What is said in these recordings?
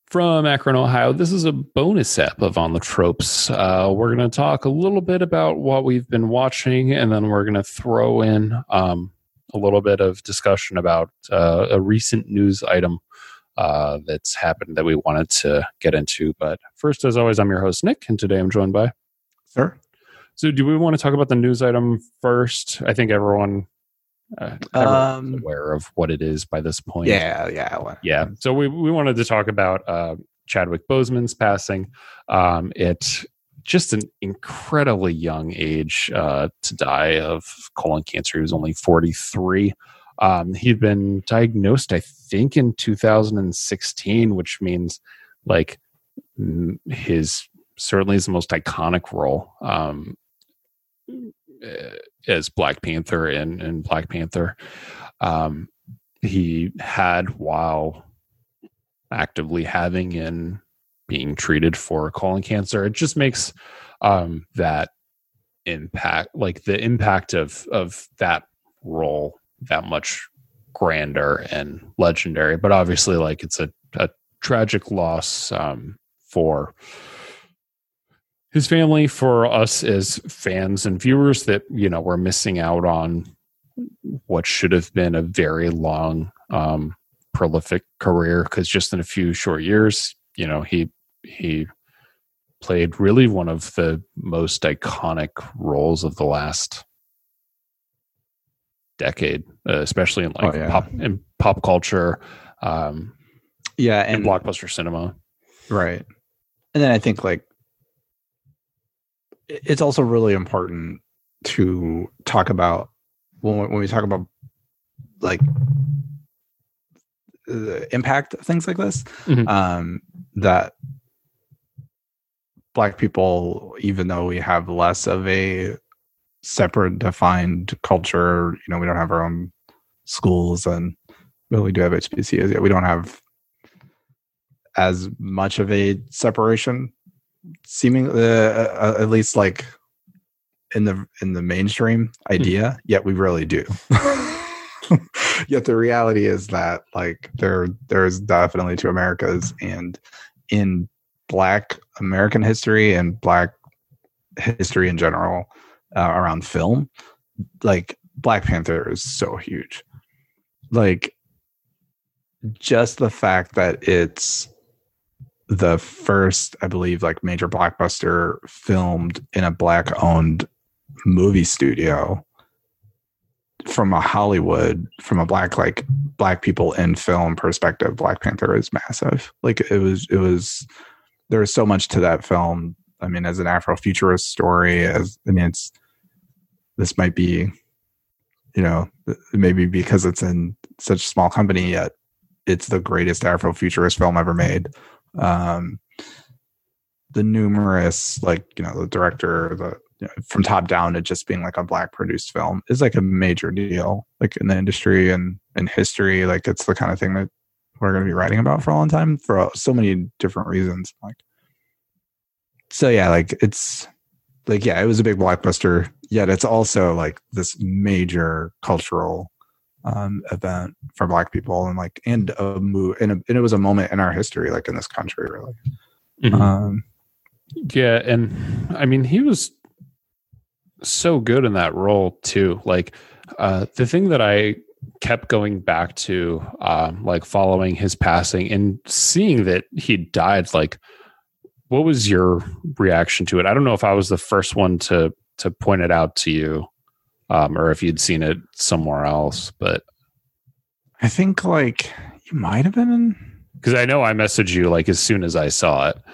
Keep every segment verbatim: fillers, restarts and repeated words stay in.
From Akron, Ohio, this is a bonus ep of On the Tropes. Uh, we're going to talk a little bit about what we've been watching, and then we're going to throw in um, a little bit of discussion about uh, a recent news item uh, that's happened that we wanted to get into. But first, as always, I'm your host, Nick, and today I'm joined by... Sir. So do we want to talk about the news item first? I think everyone... Uh, um, aware of what it is by this point. Yeah, yeah, yeah. So we we wanted to talk about uh, Chadwick Boseman's passing. Um, it's just an incredibly young age uh, to die of colon cancer. He was only forty-three. Um, he'd been diagnosed, I think, in two thousand sixteen, which means like his certainly his most iconic role. Um, as Black Panther and, and Black Panther. Um, he had while actively having and being treated for colon cancer. It just makes um, that impact, like the impact of, of that role that much grander and legendary. But obviously, like it's a, a tragic loss um, for his family, for us as fans and viewers that, you know, we're missing out on what should have been a very long, um, prolific career. Because just in a few short years, you know, he he played really one of the most iconic roles of the last decade, uh, especially in like oh, yeah. pop in pop culture, um, yeah, and blockbuster cinema, right? And then I think like. It's also really important to talk about when we, when we talk about like the impact of things like this, mm-hmm. um, that Black people, even though we have less of a separate defined culture, you know, we don't have our own schools, and well, we do have H B C Us. Yeah, we don't have as much of a separation. Seeming uh, uh, at least like in the in the mainstream idea, mm. yet we really do. Yet the reality is that like there there's definitely two Americas, and in Black American history and Black history in general uh, around film, like Black Panther is so huge. Like just the fact that it's the first, I believe, like major blockbuster filmed in a Black owned movie studio from a Hollywood, from a Black, like Black people in film perspective, Black Panther is massive. Like it was, it was, there was so much to that film. I mean, as an Afrofuturist story, as, I mean, it's, this might be, you know, maybe because it's in such a small company, yet it's the greatest Afrofuturist film ever made. Um, the numerous, like, you know, the director, the you know, from top down, it just being like a Black produced film is like a major deal, like in the industry and in history. Like it's the kind of thing that we're going to be writing about for a long time for so many different reasons. Like, so yeah, like it's like, yeah, it was a big blockbuster, yet it's also like this major cultural um event for Black people, and like and a move and, a, and it was a moment in our history, like in this country, really. Mm-hmm. um yeah and I mean he was so good in that role too. Like uh the thing that I kept going back to um like following his passing and seeing that he died, like what was your reaction to it? I don't know if I was the first one to to point it out to you, Um, or if you'd seen it somewhere else, but I think like you might have been, because I know I messaged you like as soon as I saw it.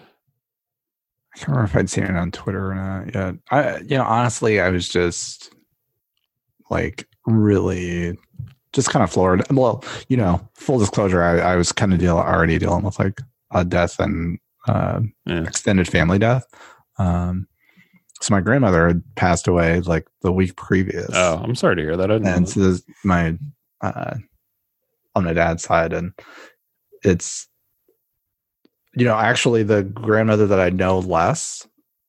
I can't remember if I'd seen it on Twitter or not yet. I, you know, honestly, I was just like really just kind of floored. Well, you know, full disclosure, I, I was kind of deal already dealing with like a death and uh, yeah. extended family death. Um, So my grandmother had passed away like the week previous. Oh, I'm sorry to hear that. I didn't and know so this, my uh, on my dad's side, and it's you know actually the grandmother that I know less.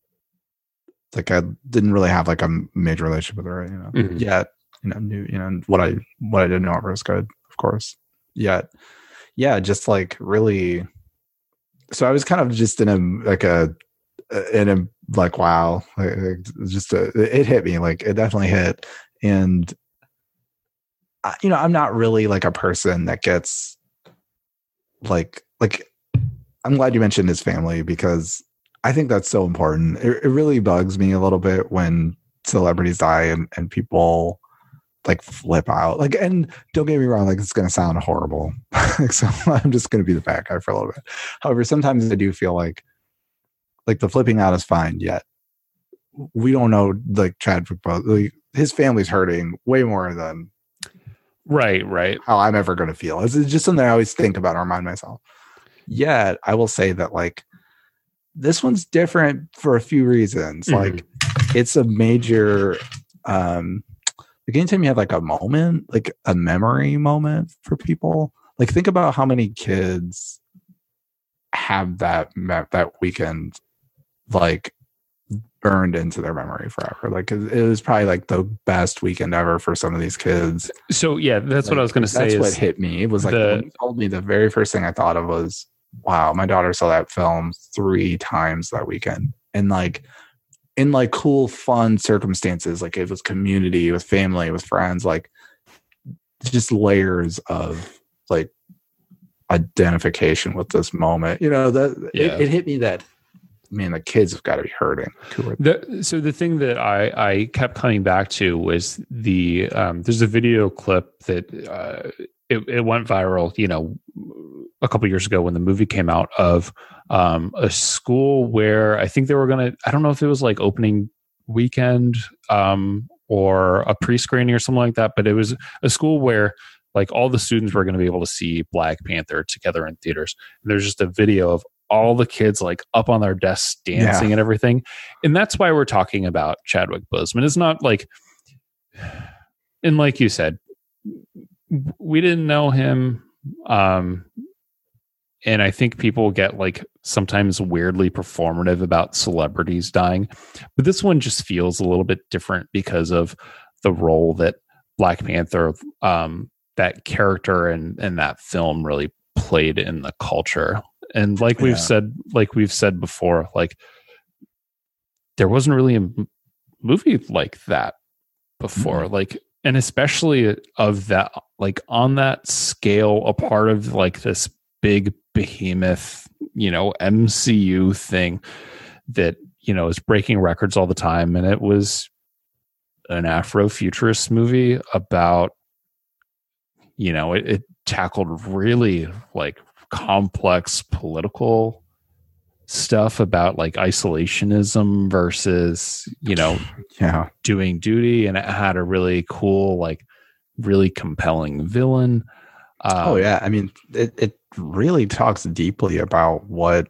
Like I didn't really have like a major relationship with her, you know. Mm-hmm. Yet, you know, knew you know what I what I didn't know of her was good, of course. Yet, yeah, just like really so I was kind of just in a like a in a like wow, like, just a, it hit me, like it definitely hit. And I, you know, I'm not really like a person that gets like like I'm glad you mentioned his family, because I think that's so important. It, it really bugs me a little bit when celebrities die and, and people like flip out. Like, and don't get me wrong, like it's going to sound horrible. So I'm just going to be the bad guy for a little bit. However, sometimes I do feel like, like the flipping out is fine, yet we don't know, like Chadwick Boseman, like, his family's hurting way more than right, right. how I'm ever going to feel. It's just something I always think about and remind myself. Yet I will say that like this one's different for a few reasons. Mm-hmm. Like it's a major, um, like anytime you have like a moment, like a memory moment for people, like think about how many kids have that that weekend like burned into their memory forever. Like it was probably like the best weekend ever for some of these kids. So yeah, that's like, what I was going to say. That's is what hit me. It was like the, when you told me, the very first thing I thought of was, wow, my daughter saw that film three times that weekend, and like in like cool, fun circumstances. Like it was community, with family, with friends, like just layers of like identification with this moment. You know, that yeah. it, it hit me that, man, the kids have got to be hurting. The, so the thing that I, I kept coming back to was the um, there's a video clip that uh, it, it went viral, you know, a couple years ago when the movie came out, of um, a school where I think they were going to, I don't know if it was like opening weekend um, or a pre-screening or something like that, but it was a school where like all the students were going to be able to see Black Panther together in theaters. And there's just a video of all the kids like up on their desks dancing yeah. and everything. And that's why we're talking about Chadwick Boseman. It's not like, and like you said, we didn't know him. Um, and I think people get like sometimes weirdly performative about celebrities dying, but this one just feels a little bit different because of the role that Black Panther, um, that character and, and that film really played in the culture. And like we've yeah. said, like we've said before, like there wasn't really a m- movie like that before. Mm-hmm. Like, and especially of that, like on that scale, a part of like this big behemoth, you know, M C U thing that, you know, is breaking records all the time. And it was an Afrofuturist movie about, you know, it, it tackled really like complex political stuff about like isolationism versus, you know, yeah, doing duty, and it had a really cool, like really compelling villain. Um, oh yeah, I mean, it it really talks deeply about what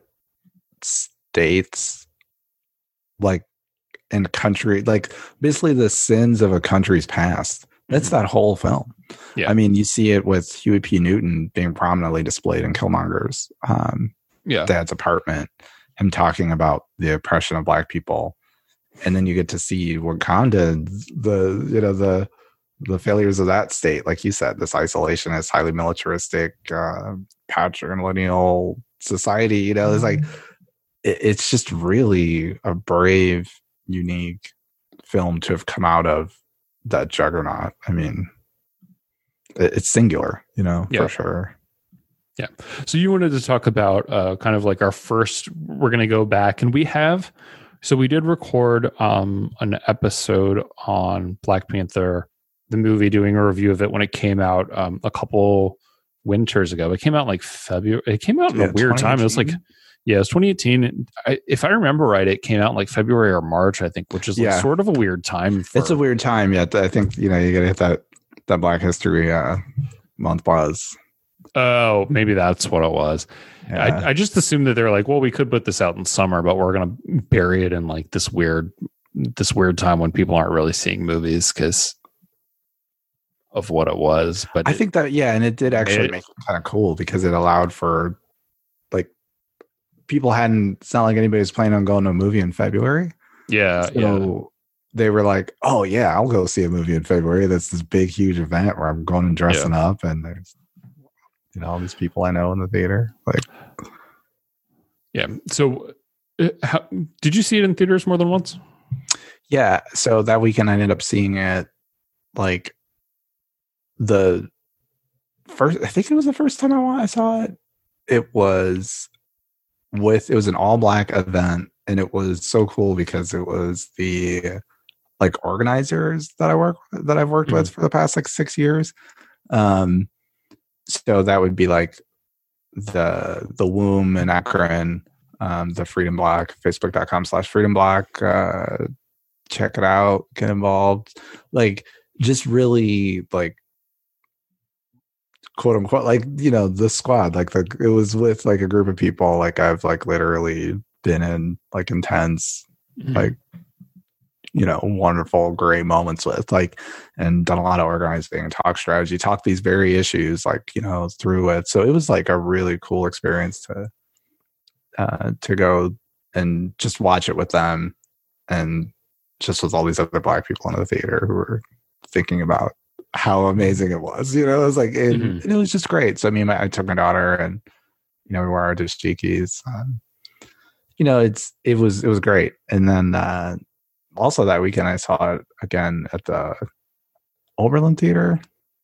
states like and country, like basically the sins of a country's past. That's that whole film. Yeah. I mean, you see it with Huey P. Newton being prominently displayed in Killmonger's um, yeah. dad's apartment, him talking about the oppression of Black people. And then you get to see Wakanda, the, you know, the, the failures of that state. Like you said, this isolationist, highly militaristic, uh, patrilineal society, you know, it's like, it, it's just really a brave, unique film to have come out of that juggernaut. I mean, it's singular, you know, yeah. for sure. Yeah. So you wanted to talk about uh, kind of like our first, we're going to go back, and we have, so we did record um, an episode on Black Panther, the movie, doing a review of it when it came out um, a couple winters ago. It came out like February. It came out in yeah, a weird time. It was like, yeah, it was twenty eighteen. I, if I remember right, it came out like February or March, I think, which is like yeah. sort of a weird time. For, it's a weird time. Yeah. I think, you know, you got to hit that, that Black History uh, month buzz. Oh, maybe that's what it was. Yeah. I, I just assumed that they're like, well, we could put this out in summer, but we're going to bury it in like this weird, this weird time when people aren't really seeing movies because of what it was. But I it, think that, yeah. And it did actually it, make it kind of cool because it allowed for like people hadn't, it's not like anybody was planning on going to a movie in February. Yeah. So yeah. they were like, oh yeah, I'll go see a movie in February. That's this big, huge event where I'm going and dressing yeah. up, and there's, you know, all these people I know in the theater. Like, Yeah. So, uh, how, did you see it in theaters more than once? Yeah. So that weekend I ended up seeing it like the first, I think it was the first time I, I saw it. It was with, it was an all black event, and it was so cool because it was the like organizers that I work, that I've worked mm-hmm. with for the past like six years. Um, so that would be like the, the womb in Akron, um, the Freedom Block, facebook.com slash Freedom Block, uh, check it out, get involved, like just really like quote unquote, like, you know, the squad, like the, it was with like a group of people like I've like literally been in like intense, mm-hmm. like, you know, wonderful, great moments with, like, and done a lot of organizing, talk strategy, talk these very issues, like, you know, through it. So it was like a really cool experience to, uh, to go and just watch it with them, and just with all these other black people in the theater who were thinking about how amazing it was, you know, it was like, and, mm-hmm. and it was just great. So I mean, my, I took my daughter, and, you know, we wore our dashikis, um, you know, it's, it was, it was great. And then, uh, also that weekend I saw it again at the Oberlin Theater,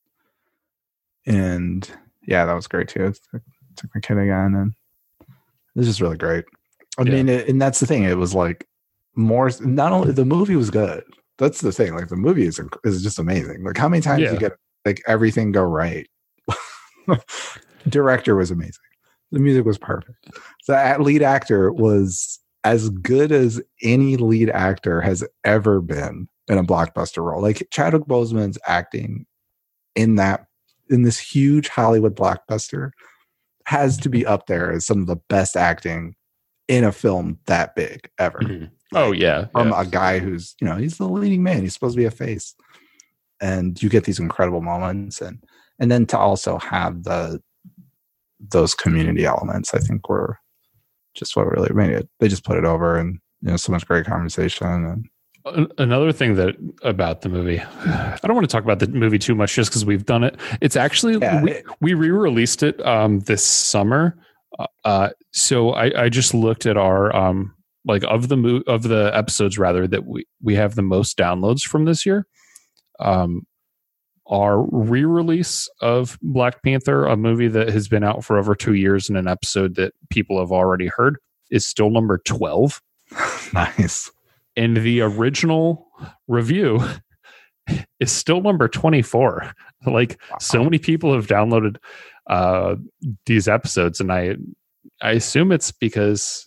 and yeah, that was great too. I took my kid again, and it was just really great. I yeah. mean, it, and that's the thing. It was like more, not only the movie was good. That's the thing. Like the movie is, is just amazing. Like how many times yeah. you get like everything go right. Director was amazing. The music was perfect. The lead actor was as good as any lead actor has ever been in a blockbuster role. Like Chadwick Boseman's acting in that, in this huge Hollywood blockbuster has to be up there as some of the best acting in a film that big ever. Mm-hmm. Like, oh yeah. From yeah. a guy who's, you know, he's the leading man. He's supposed to be a face. And you get these incredible moments, and, and then to also have the, those community elements, I think were just what really made it. They just put it over, and, you know, so much great conversation. And another thing that about the movie, I don't want to talk about the movie too much just because we've done it. It's actually, yeah, we, it, we re-released it um, this summer. Uh, so I, I just looked at our, um, like of the mo- of the episodes rather that we, we have the most downloads from this year. Um, our re-release of Black Panther, a movie that has been out for over two years and an episode that people have already heard, is still number twelve. Nice. And the original review is still number twenty-four. Like wow. So many people have downloaded uh, these episodes, and I I assume it's because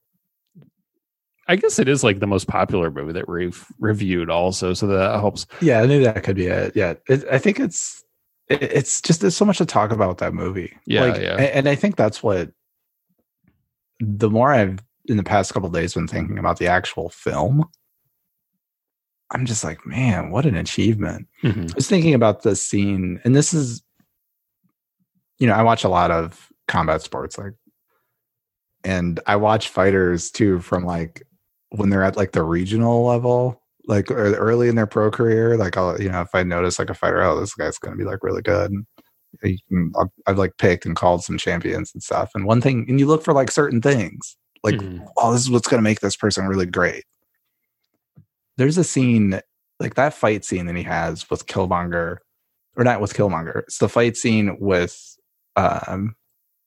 I guess it is like the most popular movie that we've reviewed also. So that helps. Yeah, I knew that could be it. Yeah. It, I think it's, it, it's just, there's so much to talk about with that movie. Yeah. Like, yeah. And, and I think that's what, the more I've in the past couple of days been thinking about the actual film, I'm just like, man, what an achievement. Mm-hmm. I was thinking about the scene, and this is, you know, I watch a lot of combat sports, like, and I watch fighters too from like, when they're at like the regional level, like early in their pro career, like I'll, you know, if I notice like a fighter, oh, this guy's going to be like really good. And you can, I've like picked and called some champions and stuff. And one thing, and you look for like certain things, like, mm-hmm. oh, this is what's going to make this person really great. There's a scene, like that fight scene that he has with Killmonger, or not with Killmonger. It's the fight scene with, um,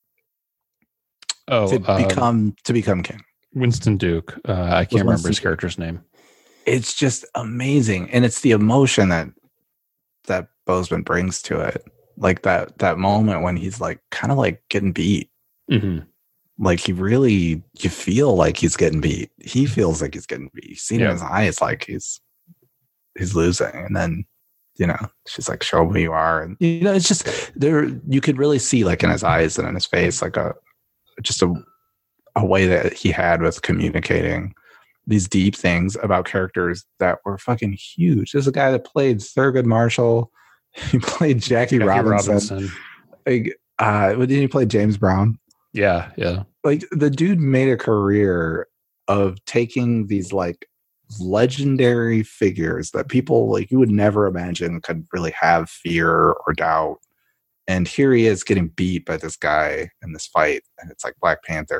oh, to um, become to become king. Winston Duke. Uh, I can't remember Winston his character's Duke. name. It's just amazing, and it's the emotion that that Boseman brings to it, like that that moment when he's like kind of like getting beat. Mm-hmm. Like he really, you feel like he's getting beat. He feels like he's getting beat. You see it yeah. in his eyes, like he's he's losing, and then you know she's like, "Show me who you are," and you know it's just there. You could really see like in his eyes and in his face, like a just a. a way that he had with communicating these deep things about characters that were fucking huge. There's a guy that played Thurgood Marshall. He played Jackie, Jackie Robinson. Robinson. Like, uh, didn't he play James Brown? Yeah, yeah. Like the dude made a career of taking these like legendary figures that people like you would never imagine could really have fear or doubt. And here he is getting beat by this guy in this fight. And it's like Black Panther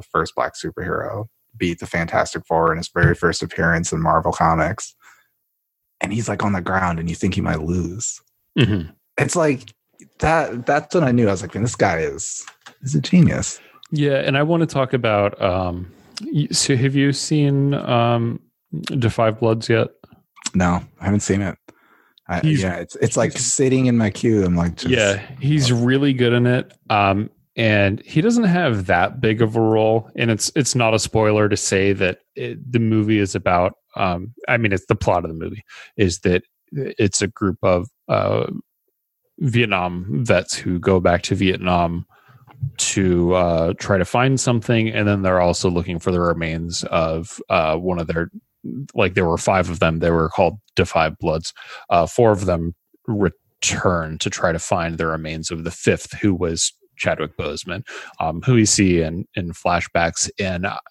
the first black superhero, beat the Fantastic Four in his very first appearance in Marvel Comics. And he's like on the ground and you think he might lose. Mm-hmm. It's like that. That's when I knew. I was like, man, this guy is, is a genius. Yeah. And I want to talk about, um, so have you seen um, Da five Bloods yet? No, I haven't seen it. I, yeah, it's it's like sitting in my queue. I'm like, just, yeah, he's really good in it. Um, and he doesn't have that big of a role. And it's it's not a spoiler to say that it, the movie is about. Um, I mean, it's the plot of the movie is that it's a group of uh, Vietnam vets who go back to Vietnam to uh, try to find something, and then they're also looking for the remains of uh, one of their. Like there were five of them. They were called Da five Bloods. Uh, four of them returned to try to find the remains of the fifth, who was Chadwick Boseman, um, who we see in in flashbacks. And I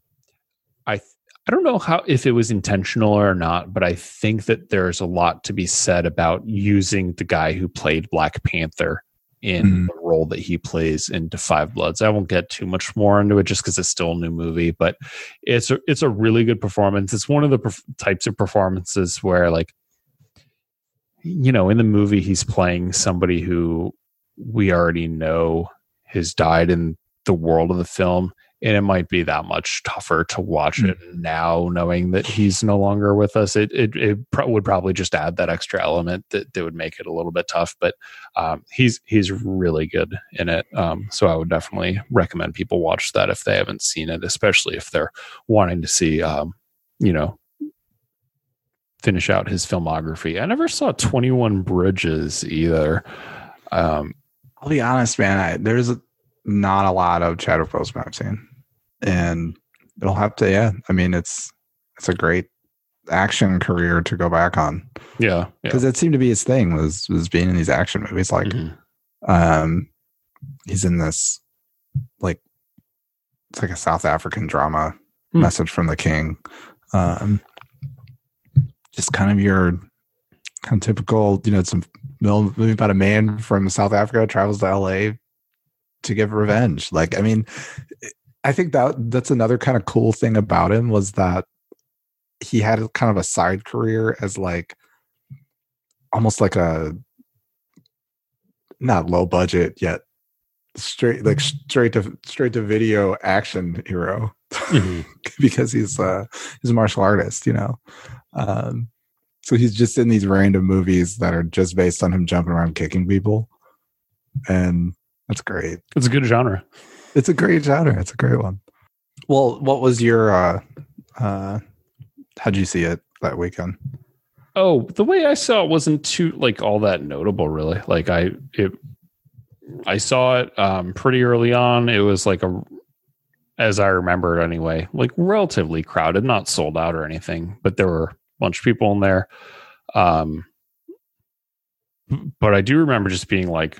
I don't know how if it was intentional or not, but I think that there's a lot to be said about using the guy who played Black Panther in mm. the role that he plays in Da five Bloods. I won't get too much more into it just because it's still a new movie, but it's a, it's a really good performance. It's one of the perf- types of performances where, like, you know, in the movie, he's playing somebody who we already know has died in the world of the film. And it might be that much tougher to watch mm. it now, knowing that he's no longer with us. It it, it pro- would probably just add that extra element that, that would make it a little bit tough. But um, he's he's really good in it. Um, so I would definitely recommend people watch that if they haven't seen it, especially if they're wanting to see, um, you know, finish out his filmography. I never saw twenty-one Bridges either. Um, I'll be honest, man. I, there's a, not a lot of Chadwick Boseman I've seen, and it'll have to. Yeah, I mean, it's it's a great action career to go back on. Yeah, because yeah. it seemed to be his thing was was being in these action movies. Like, mm-hmm. um, he's in this like it's like a South African drama, hmm. Message from the King. Um, just kind of your kind of typical, you know, it's a movie about a man from South Africa travels to L A to get revenge. Like, I mean, I think that that's another kind of cool thing about him was that he had a, kind of a side career as like almost like a not low budget yet straight like straight to straight to video action hero mm-hmm. because he's uh he's a martial artist, you know. Um, so he's just in these random movies that are just based on him jumping around kicking people, and that's great. It's a good genre. It's a great genre. It's a great one. Well, what was your uh uh how'd you see it that weekend? Oh, the way I saw it wasn't too like all that notable, really. Like I it I saw it um pretty early on. It was like a as I remember it anyway, like relatively crowded, not sold out or anything, but there were a bunch of people in there. Um but I do remember just being like,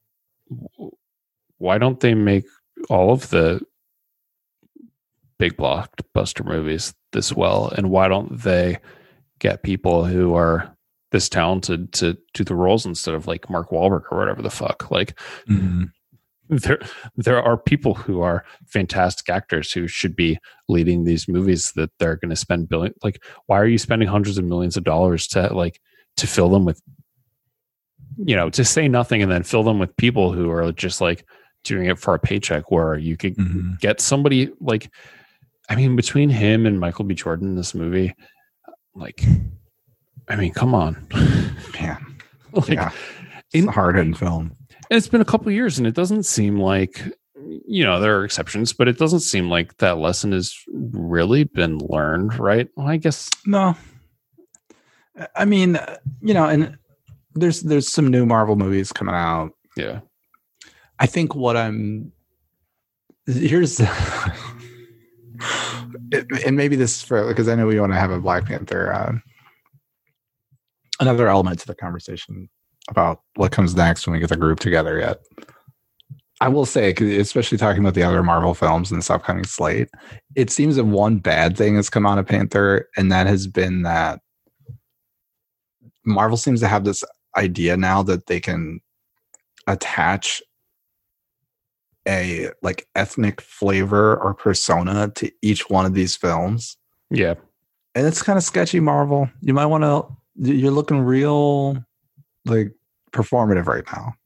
why don't they make all of the big blockbuster movies this well? And why don't they get people who are this talented to do the roles instead of like Mark Wahlberg or whatever the fuck? Like, mm-hmm. there, there are people who are fantastic actors who should be leading these movies that they're going to spend billion. Like, why are you spending hundreds of millions of dollars to like, to fill them with, you know, to say nothing and then fill them with people who are just like doing it for a paycheck, where you could mm-hmm. get somebody like, I mean, between him and Michael B. Jordan in this movie, like, I mean, come on. Man. Like, yeah. It's in, a hard-hitting film. And it's been a couple of years and it doesn't seem like, you know, there are exceptions, but it doesn't seem like that lesson has really been learned, right? Well, I guess. No. I mean, you know, and there's there's some new Marvel movies coming out. Yeah. I think what I'm here's and maybe this is for, because I know we want to have a Black Panther uh, another element to the conversation about what comes next when we get the group together yet. I will say, especially talking about the other Marvel films in this upcoming slate, it seems that one bad thing has come out of Panther, and that has been that Marvel seems to have this idea now that they can attach a like ethnic flavor or persona to each one of these films. Yeah. And it's kind of sketchy, Marvel. You might want to, you're looking real like performative right now.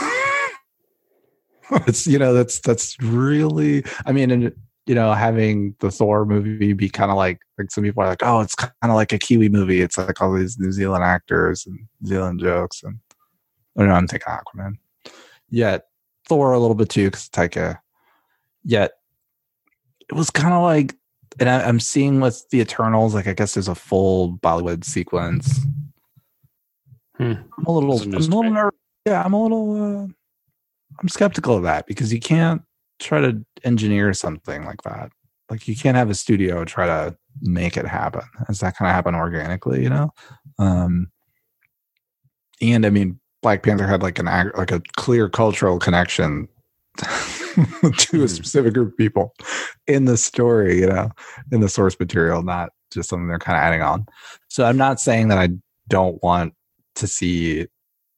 It's, you know, that's, that's really, I mean, and, you know, having the Thor movie be kind of like, like some people are like, oh, it's kind of like a Kiwi movie. It's like all these New Zealand actors and New Zealand jokes. And I don't know, I'm thinking Aquaman. Yet Thor a little bit too, because Taika. Yet it was kind of like, and I, I'm seeing with the Eternals, like I guess there's a full Bollywood sequence. Hmm. I'm a little, I'm a little nervous. Yeah, I'm a little, uh, I'm skeptical of that because you can't try to engineer something like that. Like you can't have a studio try to make it happen. It's not going to happen organically, you know? Um, and I mean, Black Panther had like an like a clear cultural connection to a specific group of people in the story, you know, in the source material, not just something they're kind of adding on. So I'm not saying that I don't want to see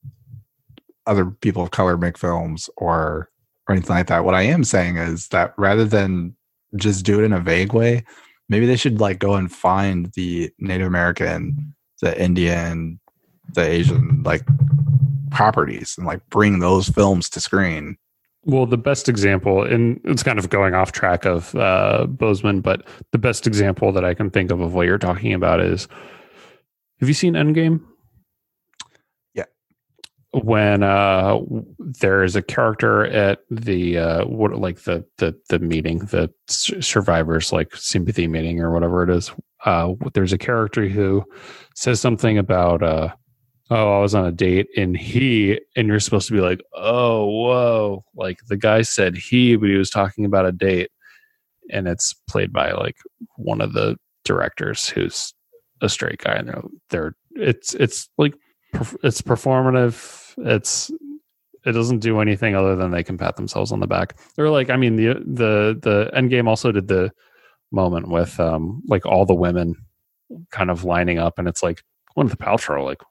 other people of color make films or or anything like that. What I am saying is that rather than just do it in a vague way, maybe they should like go and find the Native American, the Indian, the Asian like properties and like bring those films to screen. Well, the best example, and it's kind of going off track of uh, Boseman, but the best example that I can think of of what you're talking about is, have you seen Endgame? Yeah. When uh, there is a character at the uh, what like the the the meeting, the survivors like sympathy meeting or whatever it is. Uh, there's a character who says something about. Uh, Oh, I was on a date and he, and you're supposed to be like, oh, whoa. Like the guy said he, but he was talking about a date. And it's played by like one of the directors who's a straight guy. And they're, they're it's, it's like, it's performative. It's, it doesn't do anything other than they can pat themselves on the back. They're like, I mean, the, the, the Endgame also did the moment with um like all the women kind of lining up. And it's like, Gwyneth Paltrow, like,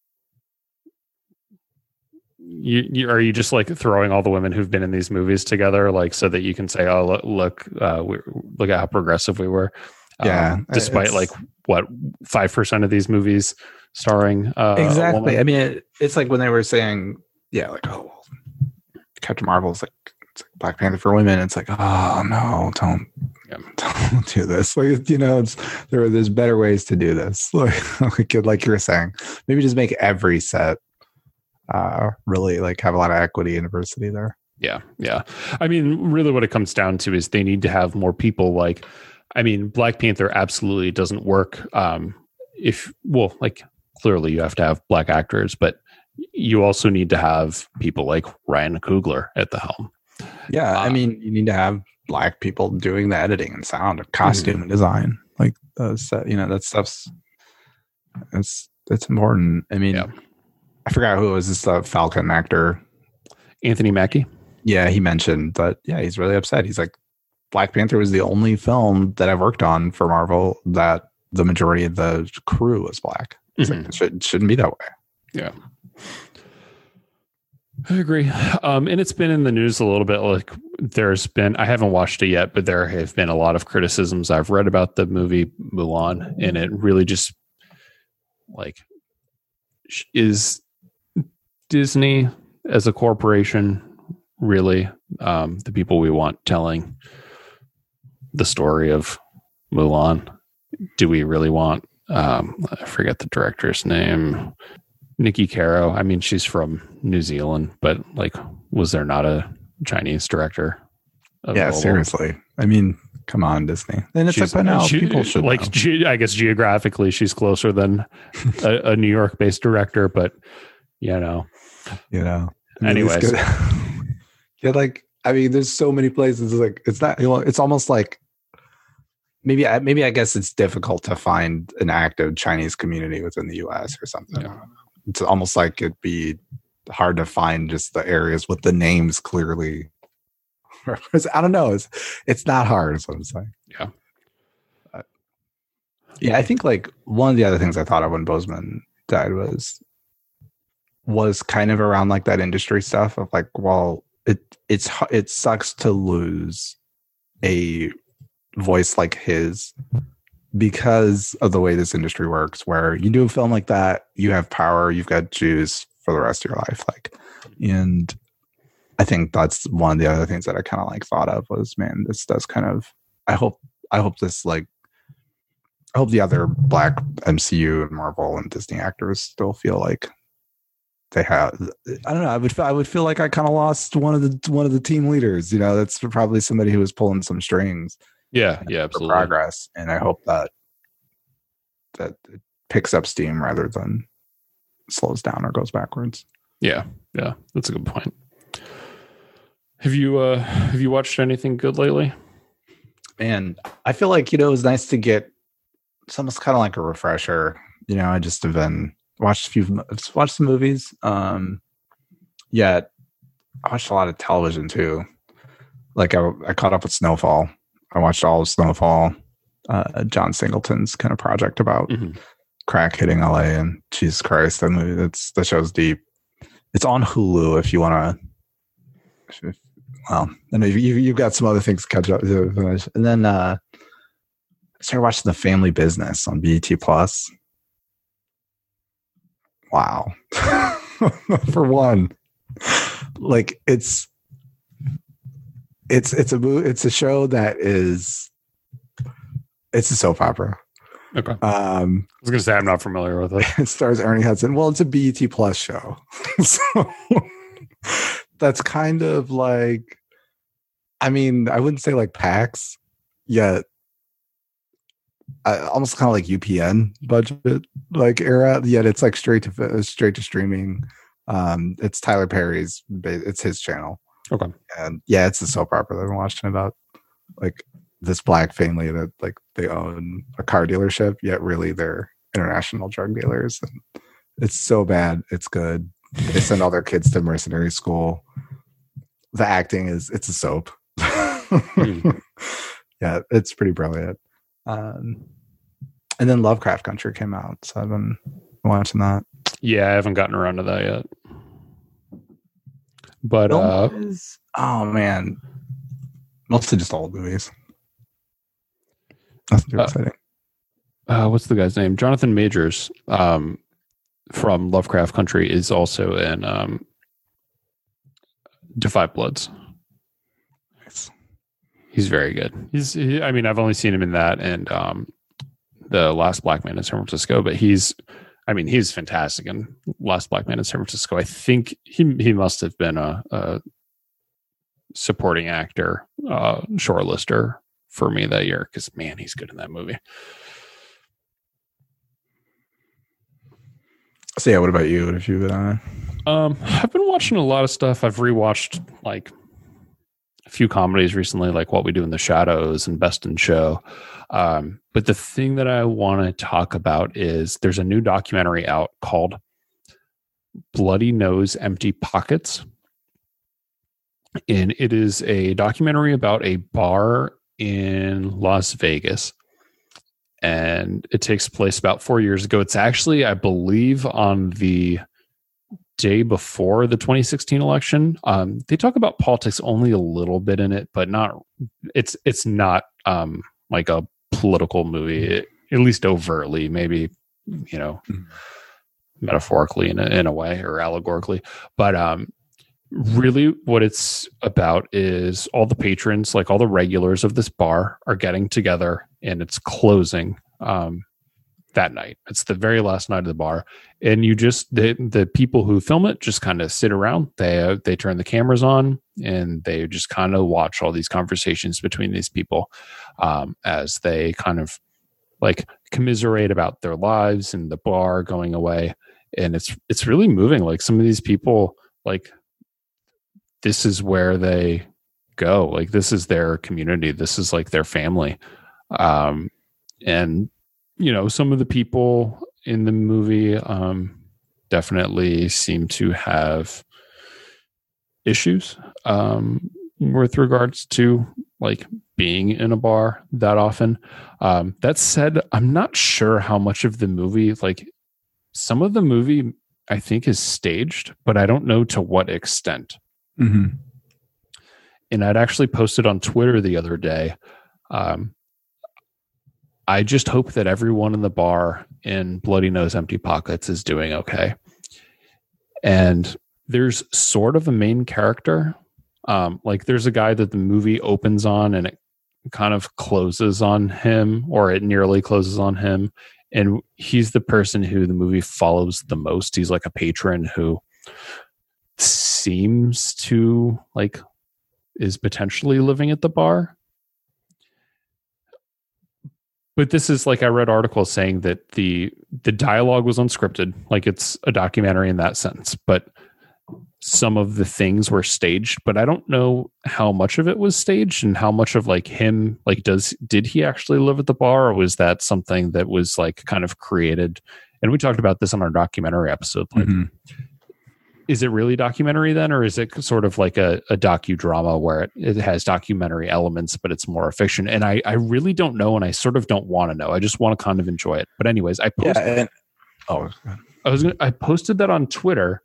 You, you are you just like throwing all the women who've been in these movies together, like so that you can say, "Oh, look, look, uh, we, look at how progressive we were." Yeah, um, despite like what five percent of these movies starring uh, exactly. I mean, it, it's like when they were saying, "Yeah, like oh, well, Captain Marvel's like, it's like Black Panther for women." It's like, oh no, don't, yeah. don't do this. Like you know, it's, there there's better ways to do this. Like like, like you're saying, maybe just make every set. Uh, really like have a lot of equity and diversity there. Yeah, yeah. I mean, really, what it comes down to is they need to have more people. Like, I mean, Black Panther absolutely doesn't work. Um, if well, like clearly you have to have black actors, but you also need to have people like Ryan Coogler at the helm. Yeah, uh, I mean, you need to have black people doing the editing and sound, and costume mm-hmm. and design. Like, those, uh, you know, that stuff's it's it's important. I mean. Yeah. I forgot who it was. This uh, Falcon actor, Anthony Mackie. Yeah, he mentioned that. Yeah, he's really upset. He's like, Black Panther was the only film that I've worked on for Marvel that the majority of the crew was black. Mm-hmm. Like, it, should, it shouldn't be that way. Yeah, I agree. Um, and it's been in the news a little bit. Like, there's been, I haven't watched it yet, but there have been a lot of criticisms I've read about the movie Mulan, and it really just like is. Disney as a corporation, really, um, the people we want telling the story of Mulan. Do we really want, um, I forget the director's name, Nikki Caro. I mean, she's from New Zealand, but like, was there not a Chinese director? Yeah, seriously. I mean, come on, Disney. And it's she's, like, by now, she, people should like, ge- I guess geographically, she's closer than a, a New York-based director, but you know. You know. I mean, anyways, yeah, like I mean, there's so many places. Like it's not. You know, it's almost like maybe. Maybe I guess it's difficult to find an active Chinese community within the U S or something. Yeah. It's almost like it'd be hard to find just the areas with the names clearly. I don't know. It's it's not hard. Is what I'm saying. Yeah. Uh, yeah, I think like one of the other things I thought of when Boseman died was. was kind of around like that industry stuff of like, well, it it's it sucks to lose a voice like his because of the way this industry works, where you do a film like that, you have power, you've got juice for the rest of your life. Like, and I think that's one of the other things that I kind of like thought of was, man, this does kind of, I hope, I hope this like, I hope the other Black M C U and Marvel and Disney actors still feel like they have, I don't know. I would, I would feel like I kind of lost one of the, one of the team leaders, you know, that's probably somebody who was pulling some strings. Yeah. Yeah. Absolutely. Progress. And I hope that, that it picks up steam rather than slows down or goes backwards. Yeah. Yeah. That's a good point. Have you, uh, have you watched anything good lately? Man, I feel like, you know, it was nice to get, it's almost kind of like a refresher. You know, I just have been watched a few, watched some movies. Um, yet I watched a lot of television too. Like I, I caught up with Snowfall. I watched all of Snowfall, uh, John Singleton's kind of project about mm-hmm. crack hitting L A. And Jesus Christ, that movie, that's the show's deep. It's on Hulu if you want to. Well, I know you, you've got some other things to catch up with. And then uh, I started watching The Family Business on B E T Plus. Wow. For one, like it's it's it's a it's a show that is it's a soap opera. Okay. Um, I was gonna say I'm not familiar with it. It stars Ernie Hudson. Well, it's a B E T Plus show, so that's kind of like, I mean, I wouldn't say like PAX yet. Uh, almost kind of like U P N budget like era. Yet it's like straight to straight to streaming. Um, it's Tyler Perry's. It's his channel. Okay. And yeah, it's a soap opera that I'm watching about like this Black family that like they own a car dealership, yet really they're international drug dealers. And it's so bad. It's good. They send all their kids to mercenary school. The acting is, it's a soap. mm. Yeah, it's pretty brilliant. Um, and then Lovecraft Country came out, so I've been watching that. Yeah, I haven't gotten around to that yet. But uh, is, oh man, mostly just old movies. Nothing too uh, exciting. Uh, what's the guy's name? Jonathan Majors um, from Lovecraft Country is also in um, Defy Bloods. Nice. He's very good. He's, he, I mean, I've only seen him in that and um, The Last Black Man in San Francisco, but he's, I mean, he's fantastic in Last Black Man in San Francisco. I think he he must have been a, a supporting actor, uh, shortlister for me that year because, man, he's good in that movie. So yeah, what about you? What have you been on? Um, I've been watching a lot of stuff. I've rewatched like a few comedies recently, like What We Do in the Shadows and Best in Show. Um, but the thing that I want to talk about is there's a new documentary out called Bloody Nose, Empty Pockets. And it is a documentary about a bar in Las Vegas. And it takes place about four years ago. It's actually, I believe, on the day before the twenty sixteen election. Um, they talk about politics only a little bit in it, but not. It's it's not um, like a political movie, at least overtly. Maybe you know, mm-hmm. metaphorically in a, in a way or allegorically, but um, really, what it's about is all the patrons, like all the regulars of this bar, are getting together, and it's closing um, that night. It's the very last night of the bar, and you just the the people who film it just kind of sit around. They uh, they turn the cameras on, and they just kind of watch all these conversations between these people um, as they kind of like commiserate about their lives and the bar going away. And it's it's really moving. Like some of these people, like this is where they go. Like this is their community. This is like their family. Um, and you know, some of the people in the movie um, definitely seem to have issues um, with regards to like being in a bar that often. Um, that said, I'm not sure how much of the movie, like some of the movie I think is staged, but I don't know to what extent. Mm-hmm. and I'd actually posted on Twitter the other day. Um, I just hope that everyone in the bar in Bloody Nose Empty Pockets is doing okay. And there's sort of a main character. Um, like there's a guy that the movie opens on and it kind of closes on him, or it nearly closes on him. And he's the person who the movie follows the most. He's like a patron who seems to like is potentially living at the bar. But this is like, I read articles saying that the the dialogue was unscripted, like it's a documentary in that sense, but some of the things were staged. But I don't know how much of it was staged and how much of like him, like does did he actually live at the bar, or was that something that was like kind of created? And we talked about this on our documentary episode. Like, mm-hmm. Is it really documentary then, or is it sort of like a, a docudrama where it, it has documentary elements, but it's more fiction? And I, I really don't know, and I sort of don't want to know. I just want to kind of enjoy it. But anyways, I posted. Yeah, and, oh, I was gonna, I posted that on Twitter,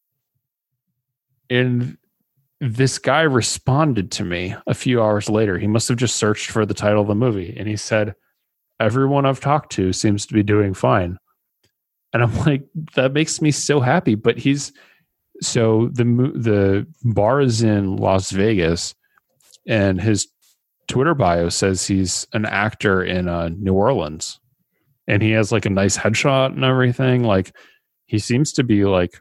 and this guy responded to me a few hours later. He must have just searched for the title of the movie, and he said, "Everyone I've talked to seems to be doing fine." And I'm like, that makes me so happy. But he's. So the the bar is in Las Vegas, and his Twitter bio says he's an actor in uh, New Orleans, and he has like a nice headshot and everything. Like he seems to be like,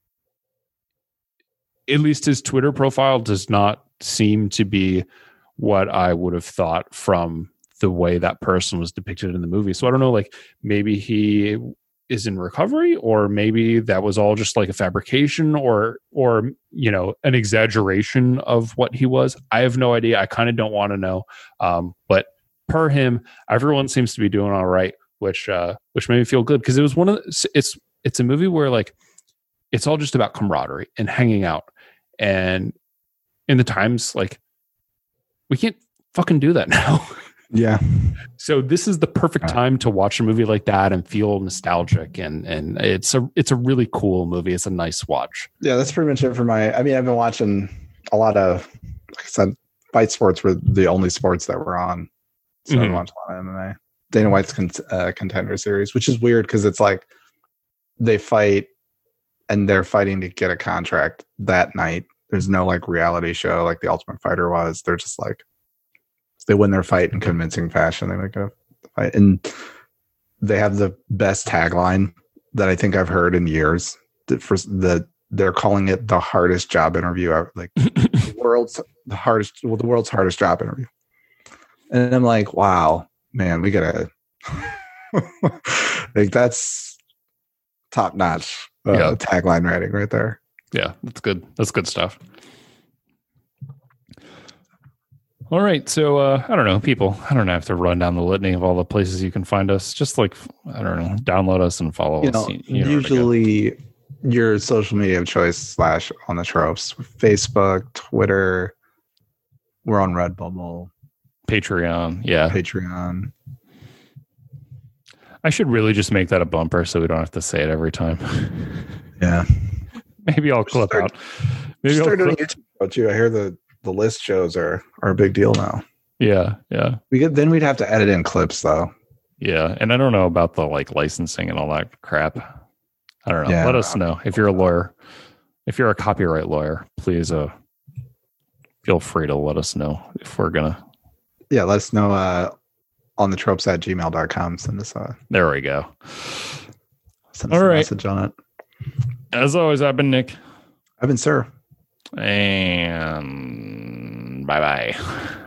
at least his Twitter profile does not seem to be what I would have thought from the way that person was depicted in the movie. So I don't know, like maybe he is in recovery, or maybe that was all just like a fabrication, or or you know, an exaggeration of what he was. I have no idea. I kind of don't want to know. Um, but per him, everyone seems to be doing all right, which uh, which made me feel good, because it was one of the, it's it's a movie where like it's all just about camaraderie and hanging out, and in the times like we can't fucking do that now. Yeah. So this is the perfect time to watch a movie like that and feel nostalgic, and and it's a it's a really cool movie. It's a nice watch. Yeah, that's pretty much it for my. I mean, I've been watching a lot of, like I said, fight sports were the only sports that were on. So mm-hmm. I watched a lot of M M A. Dana White's con- uh, Contender Series, which is weird because it's like they fight and they're fighting to get a contract that night. There's no like reality show like The Ultimate Fighter was. They're just like, they win their fight in convincing fashion. They make a fight, and they have the best tagline that I think I've heard in years. For the, they're calling it the hardest job interview ever, like the world's the hardest, well, the world's hardest job interview. And I'm like, wow, man, we gotta like that's top notch uh, yeah. tagline writing right there. Yeah, that's good. That's good stuff. All right, so uh, I don't know, people. I don't have to run down the litany of all the places you can find us. Just like, I don't know, download us and follow you us. Know, you know usually, your social media of choice slash on the tropes: Facebook, Twitter. We're on Redbubble, Patreon. Yeah, Patreon. I should really just make that a bumper so we don't have to say it every time. Yeah, maybe I'll clip start, out. Maybe start I'll doing clip. YouTube about you. I hear the. The list shows are, are a big deal now. Yeah, yeah. We get then we'd have to edit in clips though. Yeah, and I don't know about the like licensing and all that crap. I don't know. Yeah, Let us know if you're a lawyer. If you're a copyright lawyer, please uh feel free to let us know if we're gonna. Yeah, let us know uh on the tropes at gmail dot com. Send us a there we go. Send us all a right. message on it. As always, I've been Nick. I've been Sir. And bye bye.